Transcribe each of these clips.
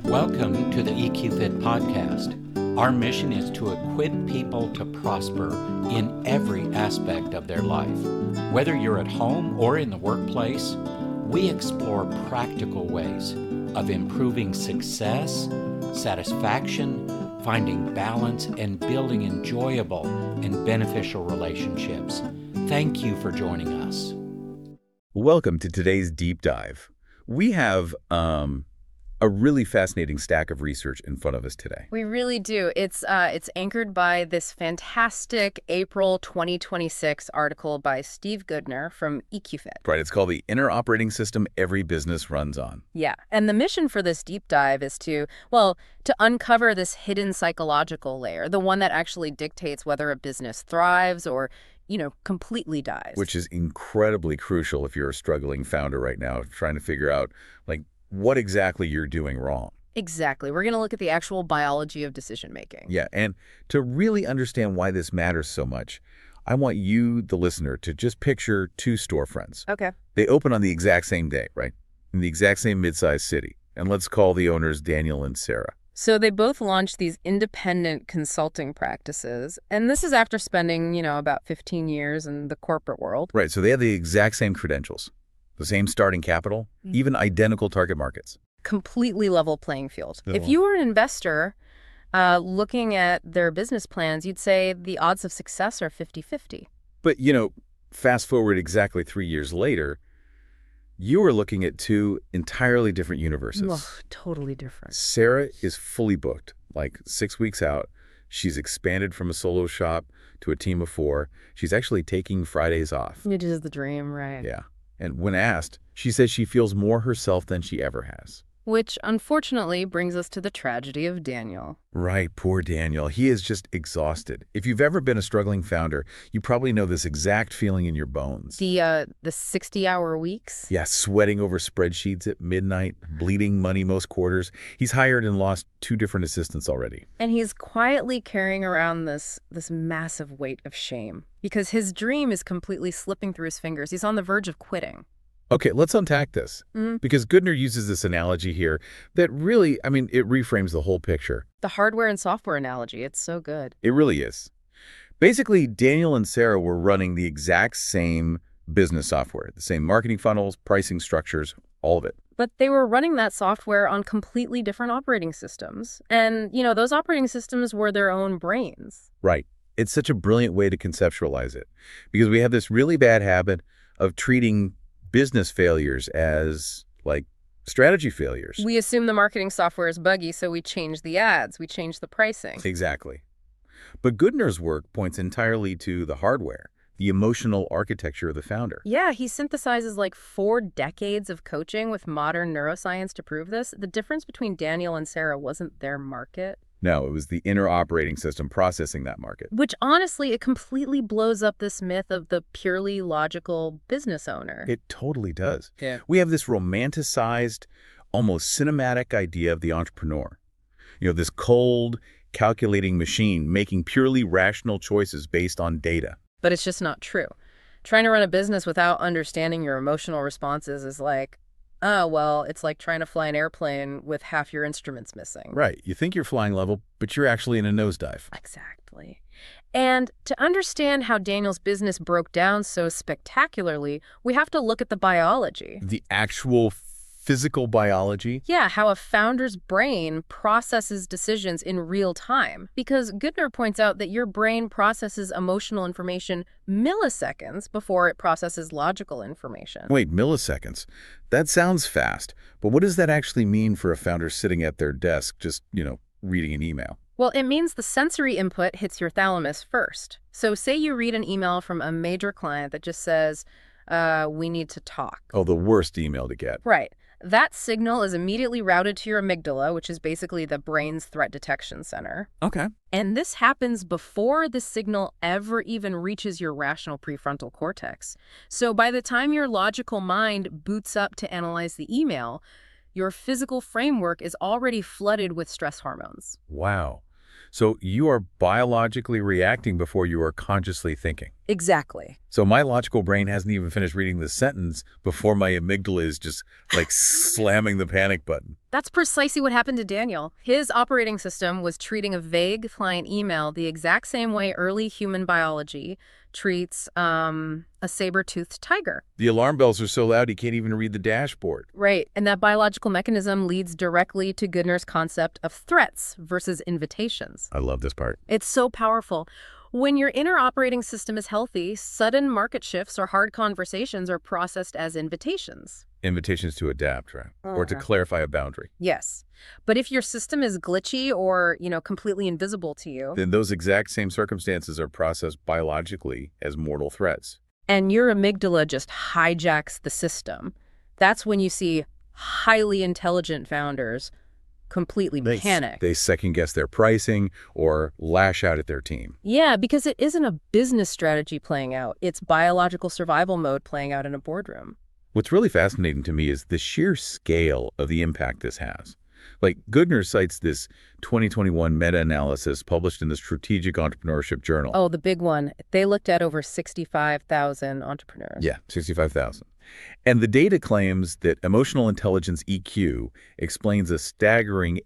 Welcome to the EQ Fit podcast. Our mission is to equip people to prosper in every aspect of their life. Whether you're at home or in the workplace, we explore practical ways of improving success, satisfaction, finding balance, and building enjoyable and beneficial relationships. Thank you for joining us. Welcome to today's deep dive. We have a really fascinating stack of research in front of us today. We really do. It's anchored by this fantastic April 2026 article by Steve Goodner from EQ Fit. Right, it's called The Inner Operating System Every Business Runs On. Yeah, and the mission for this deep dive is to uncover this hidden psychological layer, the one that actually dictates whether a business thrives or completely dies. Which is incredibly crucial if you're a struggling founder right now, trying to figure out, what exactly you're doing wrong. Exactly. We're going to look at the actual biology of decision-making. Yeah, and to really understand why this matters so much, I want you, the listener, to just picture two storefronts. Okay. They open on the exact same day, right? In the exact same mid-sized city. And let's call the owners Daniel and Sarah. So they both launched these independent consulting practices, and this is after spending, about 15 years in the corporate world. Right, so they have the exact same credentials, the same starting capital, even identical target markets. Completely level playing field. If you were an investor looking at their business plans, you'd say the odds of success are 50-50. But, fast forward exactly 3 years later, you are looking at two entirely different universes. Ugh, totally different. Sarah is fully booked, 6 weeks out. She's expanded from a solo shop to a team of 4. She's actually taking Fridays off. It is the dream, right? Yeah. And when asked, she says she feels more herself than she ever has. Which, unfortunately, brings us to the tragedy of Daniel. Right, poor Daniel. He is just exhausted. If you've ever been a struggling founder, you probably know this exact feeling in your bones. The 60-hour weeks? Yeah, sweating over spreadsheets at midnight, bleeding money most quarters. He's hired and lost 2 different assistants already. And he's quietly carrying around this massive weight of shame because his dream is completely slipping through his fingers. He's on the verge of quitting. Okay, let's unpack this. Because Goodner uses this analogy here that really, it reframes the whole picture. The hardware and software analogy, it's so good. It really is. Basically, Daniel and Sarah were running the exact same business software, the same marketing funnels, pricing structures, all of it. But they were running that software on completely different operating systems. And, those operating systems were their own brains. Right. It's such a brilliant way to conceptualize it because we have this really bad habit of treating business failures as strategy failures. We assume the marketing software is buggy, so we change the ads, we change the pricing. Exactly. But Goodner's work points entirely to the hardware, the emotional architecture of the founder. Yeah, he synthesizes 4 decades of coaching with modern neuroscience to prove this. The difference between Daniel and Sarah wasn't their market. No, it was the inner operating system processing that market. Which, honestly, it completely blows up this myth of the purely logical business owner. It totally does. Yeah. We have this romanticized, almost cinematic idea of the entrepreneur. This cold, calculating machine making purely rational choices based on data. But it's just not true. Trying to run a business without understanding your emotional responses is it's like trying to fly an airplane with half your instruments missing. Right. You think you're flying level, but you're actually in a nosedive. Exactly. And to understand how Daniel's business broke down so spectacularly, we have to look at the biology. The actual physical biology? Yeah, how a founder's brain processes decisions in real time. Because Goodner points out that your brain processes emotional information milliseconds before it processes logical information. Wait, milliseconds? That sounds fast, but what does that actually mean for a founder sitting at their desk just, reading an email? Well, it means the sensory input hits your thalamus first. So say you read an email from a major client that just says, we need to talk. Oh, the worst email to get. Right. That signal is immediately routed to your amygdala, which is basically the brain's threat detection center. Okay. And this happens before the signal ever even reaches your rational prefrontal cortex. So by the time your logical mind boots up to analyze the email, your physical framework is already flooded with stress hormones. Wow. So you are biologically reacting before you are consciously thinking. Exactly. So my logical brain hasn't even finished reading the sentence before my amygdala is just like slamming the panic button. That's precisely what happened to Daniel. His operating system was treating a vague client email the exact same way early human biology treats a saber-toothed tiger. The alarm bells are so loud he can't even read the dashboard. Right, and that biological mechanism leads directly to Goodner's concept of threats versus invitations. I love this part. It's so powerful. When your inner operating system is healthy, sudden market shifts or hard conversations are processed as invitations. Invitations to adapt, right? Or to clarify a boundary. Yes. But if your system is glitchy or, completely invisible to you, Then those exact same circumstances are processed biologically as mortal threats. and your amygdala just hijacks the system, that's when you see highly intelligent founders completely panic. They second-guess their pricing or lash out at their team. Yeah, because it isn't a business strategy playing out. It's biological survival mode playing out in a boardroom. What's really fascinating to me is the sheer scale of the impact this has. Like, Goodner cites this 2021 meta-analysis published in the Strategic Entrepreneurship Journal. Oh, the big one. They looked at over 65,000 entrepreneurs. Yeah, 65,000. And the data claims that emotional intelligence EQ explains a staggering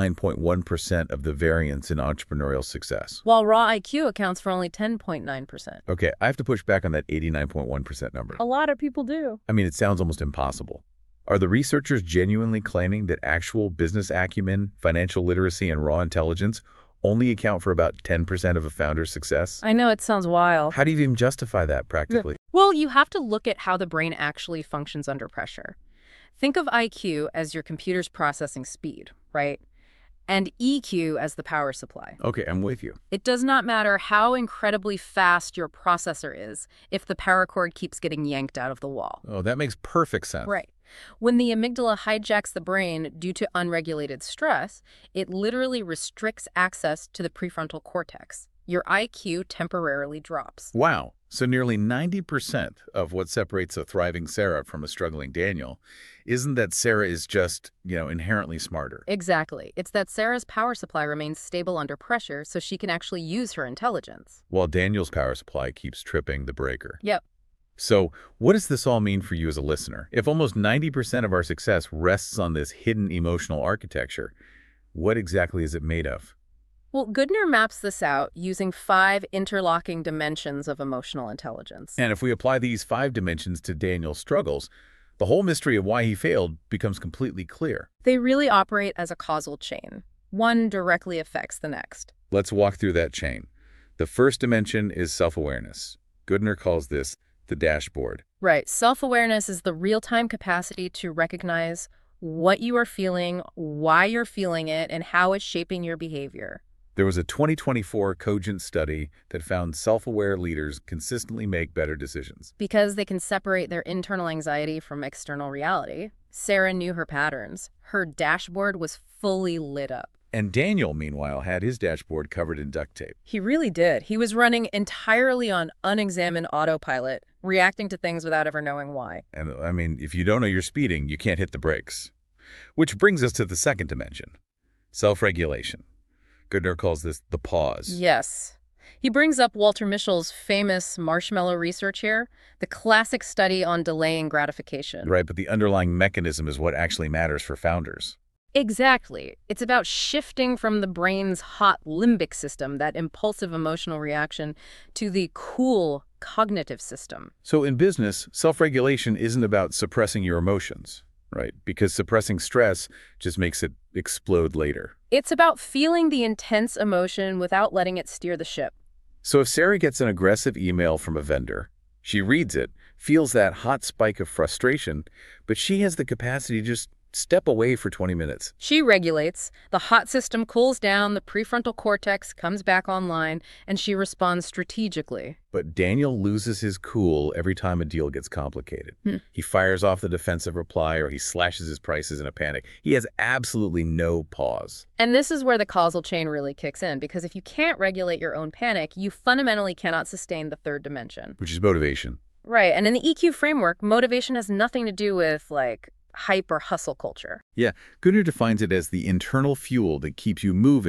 89.1% of the variance in entrepreneurial success. While raw IQ accounts for only 10.9%. Okay, I have to push back on that 89.1% number. A lot of people do. I mean, it sounds almost impossible. Are the researchers genuinely claiming that actual business acumen, financial literacy, and raw intelligence only account for about 10% of a founder's success? I know, it sounds wild. How do you even justify that practically? Well, you have to look at how the brain actually functions under pressure. Think of IQ as your computer's processing speed, right? And EQ as the power supply. Okay, I'm with you. It does not matter how incredibly fast your processor is if the power cord keeps getting yanked out of the wall. Oh, that makes perfect sense. Right. When the amygdala hijacks the brain due to unregulated stress, it literally restricts access to the prefrontal cortex. Your IQ temporarily drops. Wow. So nearly 90% of what separates a thriving Sarah from a struggling Daniel isn't that Sarah is just, inherently smarter. Exactly. It's that Sarah's power supply remains stable under pressure so she can actually use her intelligence. While Daniel's power supply keeps tripping the breaker. Yep. So what does this all mean for you as a listener? If almost 90% of our success rests on this hidden emotional architecture, what exactly is it made of? Well, Goodner maps this out using 5 interlocking dimensions of emotional intelligence. And if we apply these 5 dimensions to Daniel's struggles, the whole mystery of why he failed becomes completely clear. They really operate as a causal chain. One directly affects the next. Let's walk through that chain. The first dimension is self-awareness. Goodner calls this the dashboard. Right. Self-awareness is the real-time capacity to recognize what you are feeling, why you're feeling it, and how it's shaping your behavior. There was a 2024 Cogent study that found self-aware leaders consistently make better decisions. Because they can separate their internal anxiety from external reality. Sarah knew her patterns. Her dashboard was fully lit up. And Daniel, meanwhile, had his dashboard covered in duct tape. He really did. He was running entirely on unexamined autopilot, reacting to things without ever knowing why. And I mean, if you don't know you're speeding, you can't hit the brakes. Which brings us to the second dimension, self-regulation. Goodner calls this the pause. Yes. He brings up Walter Mischel's famous marshmallow research here, the classic study on delaying gratification. Right, but the underlying mechanism is what actually matters for founders. Exactly. It's about shifting from the brain's hot limbic system, that impulsive emotional reaction, to the cool cognitive system. So in business, self-regulation isn't about suppressing your emotions, right? Because suppressing stress just makes it explode later. It's about feeling the intense emotion without letting it steer the ship. So if Sarah gets an aggressive email from a vendor, she reads it, feels that hot spike of frustration, but she has the capacity to just step away for 20 minutes. She regulates, the hot system cools down, the prefrontal cortex comes back online, and she responds strategically. But Daniel loses his cool every time a deal gets complicated. He fires off the defensive reply or he slashes his prices in a panic. He has absolutely no pause. And this is where the causal chain really kicks in, because if you can't regulate your own panic, you fundamentally cannot sustain the third dimension. Which is motivation. Right, and in the EQ framework, motivation has nothing to do with, hype or hustle culture. Yeah, Goodner defines it as the internal fuel that keeps you moving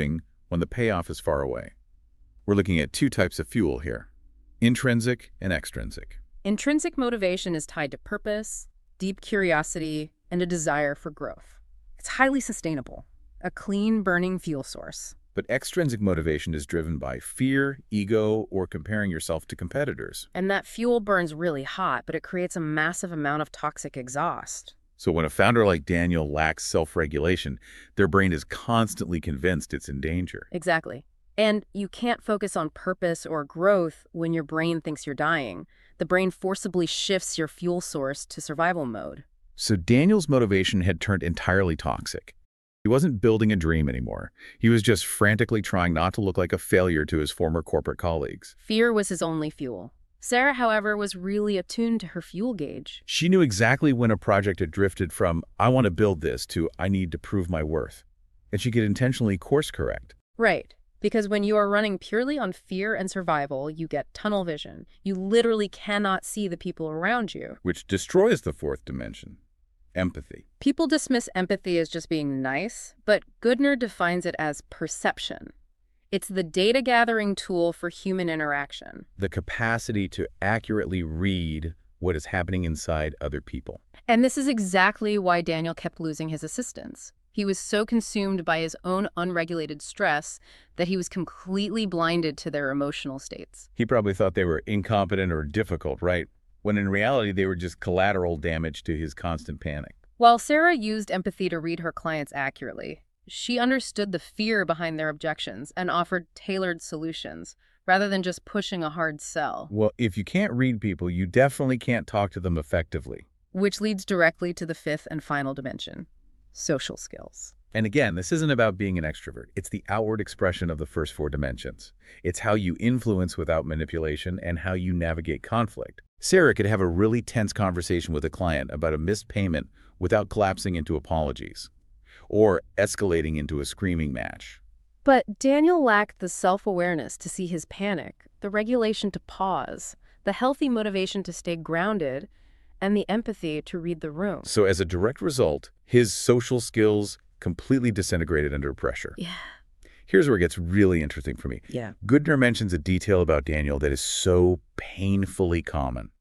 when the payoff is far away. We're looking at two types of fuel here, intrinsic and extrinsic. Intrinsic motivation is tied to purpose, deep curiosity, and a desire for growth. It's highly sustainable, a clean, burning fuel source. But extrinsic motivation is driven by fear, ego, or comparing yourself to competitors. And that fuel burns really hot, but it creates a massive amount of toxic exhaust. So when a founder like Daniel lacks self-regulation, their brain is constantly convinced it's in danger. Exactly. And you can't focus on purpose or growth when your brain thinks you're dying. The brain forcibly shifts your fuel source to survival mode. So Daniel's motivation had turned entirely toxic. He wasn't building a dream anymore. He was just frantically trying not to look like a failure to his former corporate colleagues. Fear was his only fuel. Sarah, however, was really attuned to her fuel gauge. She knew exactly when a project had drifted from, I want to build this, to I need to prove my worth. And she could intentionally course correct. Right. Because when you are running purely on fear and survival, you get tunnel vision. You literally cannot see the people around you. Which destroys the fourth dimension, empathy. People dismiss empathy as just being nice, but Goodner defines it as perception. It's the data-gathering tool for human interaction. The capacity to accurately read what is happening inside other people. And this is exactly why Daniel kept losing his assistants. He was so consumed by his own unregulated stress that he was completely blinded to their emotional states. He probably thought they were incompetent or difficult, right? When in reality, they were just collateral damage to his constant panic. While Sarah used empathy to read her clients accurately, she understood the fear behind their objections and offered tailored solutions, rather than just pushing a hard sell. Well, if you can't read people, you definitely can't talk to them effectively. Which leads directly to the fifth and final dimension, social skills. And again, this isn't about being an extrovert. It's the outward expression of the first four dimensions. It's how you influence without manipulation and how you navigate conflict. Sarah could have a really tense conversation with a client about a missed payment without collapsing into apologies or escalating into a screaming match. But Daniel lacked the self-awareness to see his panic, the regulation to pause, the healthy motivation to stay grounded, and the empathy to read the room. So as a direct result, his social skills completely disintegrated under pressure. Yeah. Here's where it gets really interesting for me. Yeah. Goodner mentions a detail about Daniel that is so painfully common.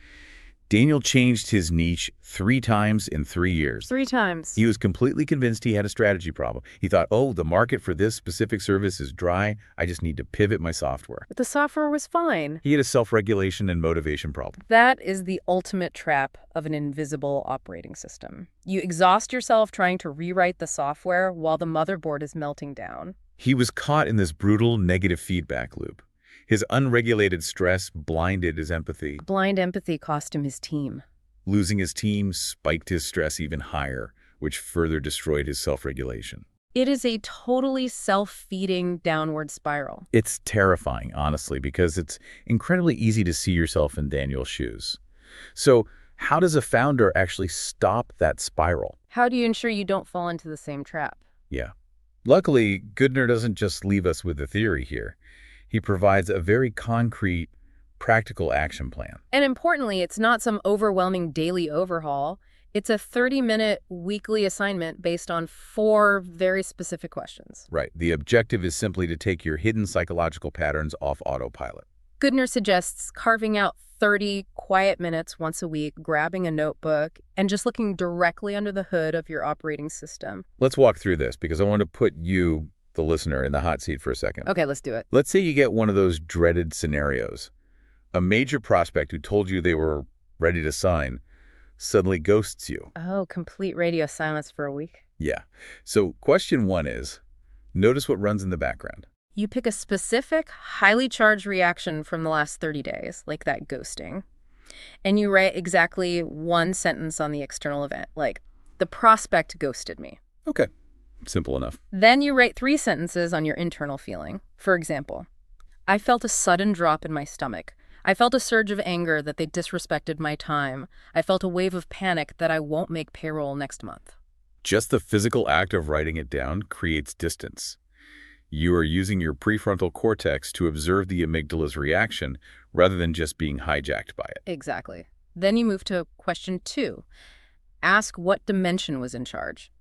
Daniel changed his niche 3 times in 3 years. 3 times. He was completely convinced he had a strategy problem. He thought, oh, the market for this specific service is dry. I just need to pivot my software. But the software was fine. He had a self-regulation and motivation problem. That is the ultimate trap of an invisible operating system. You exhaust yourself trying to rewrite the software while the motherboard is melting down. He was caught in this brutal negative feedback loop. His unregulated stress blinded his empathy. Blind empathy cost him his team. Losing his team spiked his stress even higher, which further destroyed his self-regulation. It is a totally self-feeding downward spiral. It's terrifying, honestly, because it's incredibly easy to see yourself in Daniel's shoes. So how does a founder actually stop that spiral? How do you ensure you don't fall into the same trap? Yeah. Luckily, Goodner doesn't just leave us with a theory here. He provides a very concrete, practical action plan. And importantly, it's not some overwhelming daily overhaul. It's a 30-minute weekly assignment based on 4 very specific questions. Right. The objective is simply to take your hidden psychological patterns off autopilot. Goodner suggests carving out 30 quiet minutes once a week, grabbing a notebook, and just looking directly under the hood of your operating system. Let's walk through this because I want to put you, the listener, in the hot seat for a second. Okay, let's do it. Let's say you get one of those dreaded scenarios. A major prospect who told you they were ready to sign suddenly ghosts you. Oh, complete radio silence for a week. Yeah. So question 1 is, notice what runs in the background. You pick a specific, highly charged reaction from the last 30 days, like that ghosting, and you write exactly 1 sentence on the external event, like, the prospect ghosted me. Okay. Simple enough. Then you write 3 sentences on your internal feeling. For example, I felt a sudden drop in my stomach. I felt a surge of anger that they disrespected my time. I felt a wave of panic that I won't make payroll next month. Just the physical act of writing it down creates distance. You are using your prefrontal cortex to observe the amygdala's reaction rather than just being hijacked by it. Exactly. Then you move to question 2. Ask what dimension was in charge.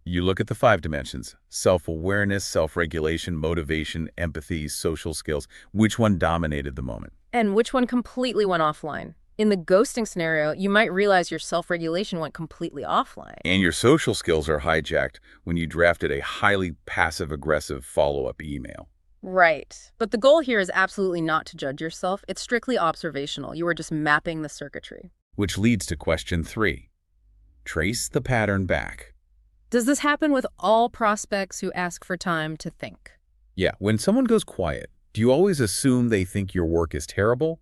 You look at the 5 dimensions: self-awareness, self-regulation, motivation, empathy, social skills. Which one dominated the moment? And which one completely went offline? In the ghosting scenario, you might realize your self-regulation went completely offline. And your social skills are hijacked when you drafted a highly passive-aggressive follow-up email. Right. But the goal here is absolutely not to judge yourself. It's strictly observational. You are just mapping the circuitry. Which leads to question 3. Trace the pattern back. Does this happen with all prospects who ask for time to think? Yeah, when someone goes quiet, do you always assume they think your work is terrible?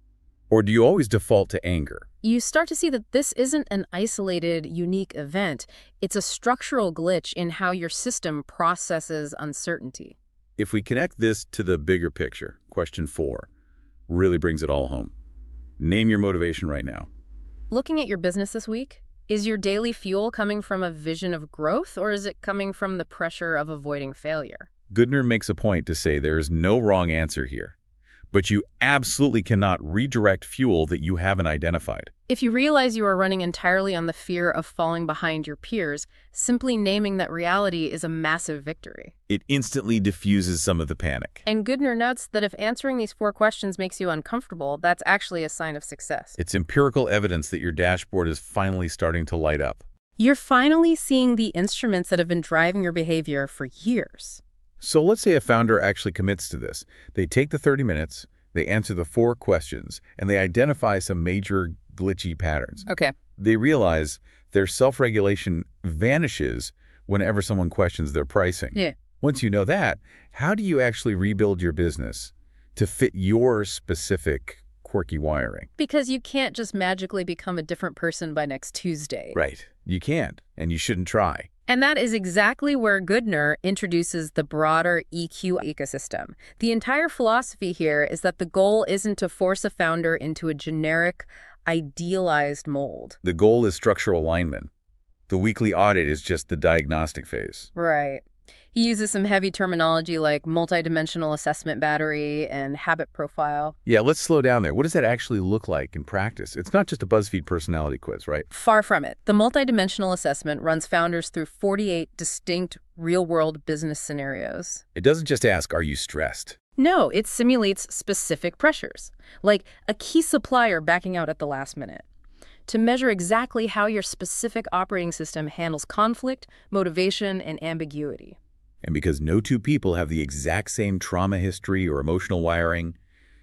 Or do you always default to anger? You start to see that this isn't an isolated, unique event. It's a structural glitch in how your system processes uncertainty. If we connect this to the bigger picture, question 4 really brings it all home. Name your motivation right now. Looking at your business this week, is your daily fuel coming from a vision of growth, or is it coming from the pressure of avoiding failure? Goodner makes a point to say there is no wrong answer here, but you absolutely cannot redirect fuel that you haven't identified. If you realize you are running entirely on the fear of falling behind your peers, simply naming that reality is a massive victory. It instantly diffuses some of the panic. And Goodner notes that if answering these 4 questions makes you uncomfortable, that's actually a sign of success. It's empirical evidence that your dashboard is finally starting to light up. You're finally seeing the instruments that have been driving your behavior for years. So let's say a founder actually commits to this. They take the 30 minutes, they answer the 4 questions, and they identify some major glitchy patterns. Okay. They realize their self-regulation vanishes whenever someone questions their pricing. Yeah. Once you know that, how do you actually rebuild your business to fit your specific quirky wiring? Because you can't just magically become a different person by next Tuesday. Right. You can't, and you shouldn't try. And that is exactly where Goodner introduces the broader EQ ecosystem. The entire philosophy here is that the goal isn't to force a founder into a generic, idealized mold. The goal is structural alignment. The weekly audit is just the diagnostic phase. Right. He uses some heavy terminology like multidimensional assessment battery and habit profile. Yeah, let's slow down there. What does that actually look like in practice? It's not just a BuzzFeed personality quiz, right? Far from it. The multidimensional assessment runs founders through 48 distinct real-world business scenarios. It doesn't just ask, are you stressed? No, it simulates specific pressures, like a key supplier backing out at the last minute, to measure exactly how your specific operating system handles conflict, motivation, and ambiguity. And because no 2 people have the exact same trauma history or emotional wiring,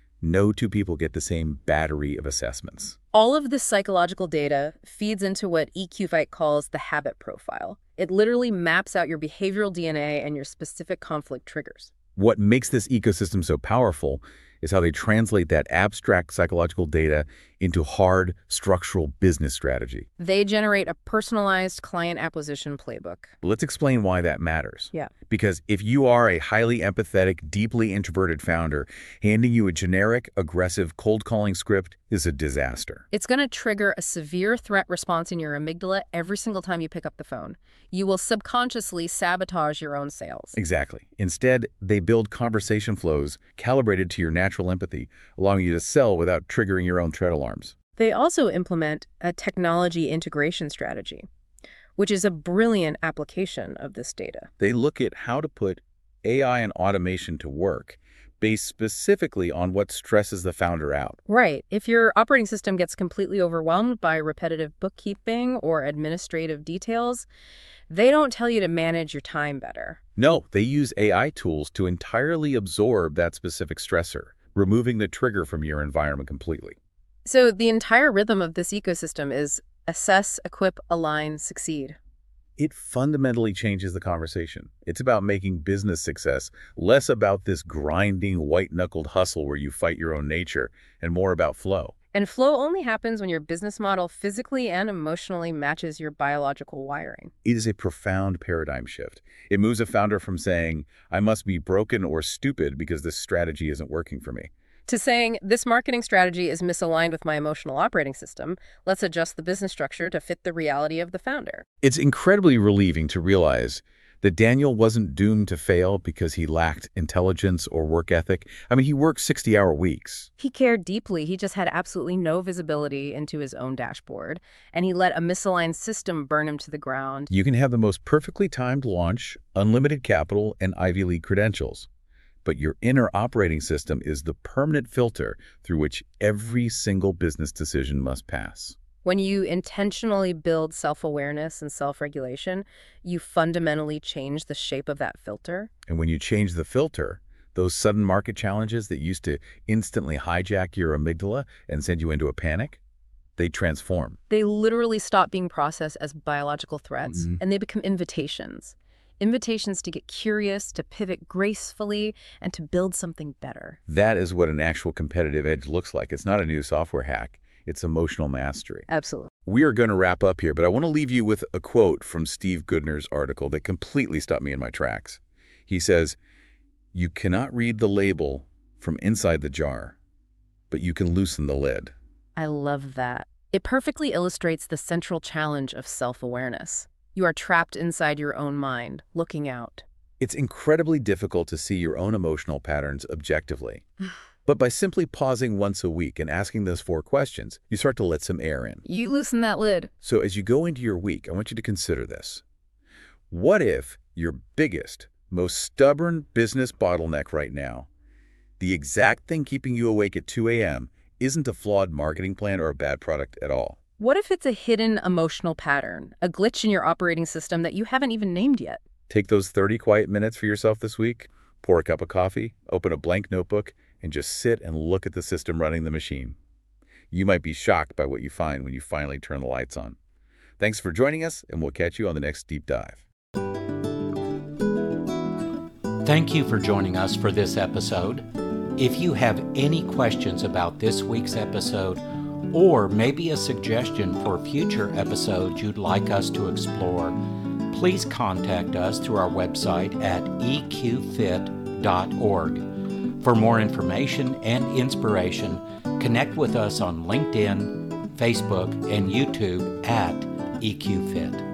no 2 people get the same battery of assessments. All of this psychological data feeds into what EQFight calls the habit profile. It literally maps out your behavioral DNA and your specific conflict triggers. What makes this ecosystem so powerful is how they translate that abstract psychological data into hard, structural business strategy. They generate a personalized client acquisition playbook. Let's explain why that matters. Yeah. Because if you are a highly empathetic, deeply introverted founder, handing you a generic, aggressive, cold-calling script is a disaster. It's going to trigger a severe threat response in your amygdala every single time you pick up the phone. You will subconsciously sabotage your own sales. Exactly. Instead, they build conversation flows calibrated to your natural empathy, allowing you to sell without triggering your own threat alarms. They also implement a technology integration strategy, which is a brilliant application of this data. They look at how to put AI and automation to work based specifically on what stresses the founder out. Right. If your operating system gets completely overwhelmed by repetitive bookkeeping or administrative details, they don't tell you to manage your time better. No, they use AI tools to entirely absorb that specific stressor, removing the trigger from your environment completely. So the entire rhythm of this ecosystem is assess, equip, align, succeed. It fundamentally changes the conversation. It's about making business success less about this grinding, white-knuckled hustle where you fight your own nature, and more about flow. And flow only happens when your business model physically and emotionally matches your biological wiring. It is a profound paradigm shift. It moves a founder from saying, I must be broken or stupid because this strategy isn't working for me, to saying, this marketing strategy is misaligned with my emotional operating system. Let's adjust the business structure to fit the reality of the founder. It's incredibly relieving to realize That Daniel wasn't doomed to fail because he lacked intelligence or work ethic. I mean, he worked 60-hour weeks. He cared deeply. He just had absolutely no visibility into his own dashboard, and he let a misaligned system burn him to the ground. You can have the most perfectly timed launch, unlimited capital, and Ivy League credentials. But your inner operating system is the permanent filter through which every single business decision must pass. When you intentionally build self-awareness and self-regulation, you fundamentally change the shape of that filter. And when you change the filter, those sudden market challenges that used to instantly hijack your amygdala and send you into a panic, they transform. They literally stop being processed as biological threats, and they become invitations. Invitations to get curious, to pivot gracefully, and to build something better. That is what an actual competitive edge looks like. It's not a new software hack. It's emotional mastery. Absolutely. We are going to wrap up here, but I want to leave you with a quote from Steve Goodner's article that completely stopped me in my tracks. He says, "You cannot read the label from inside the jar, but you can loosen the lid." I love that. It perfectly illustrates the central challenge of self-awareness. You are trapped inside your own mind, looking out. It's incredibly difficult to see your own emotional patterns objectively. But by simply pausing once a week and asking those 4 questions, you start to let some air in. You loosen that lid. So as you go into your week, I want you to consider this. What if your biggest, most stubborn business bottleneck right now, the exact thing keeping you awake at 2 a.m., isn't a flawed marketing plan or a bad product at all? What if it's a hidden emotional pattern, a glitch in your operating system that you haven't even named yet? Take those 30 quiet minutes for yourself this week, pour a cup of coffee, open a blank notebook, and just sit and look at the system running the machine. You might be shocked by what you find when you finally turn the lights on. Thanks for joining us, and we'll catch you on the next Deep Dive. Thank you for joining us for this episode. If you have any questions about this week's episode, or maybe a suggestion for future episodes you'd like us to explore, please contact us through our website at eqfit.org. For more information and inspiration, connect with us on LinkedIn, Facebook, and YouTube at EQFit.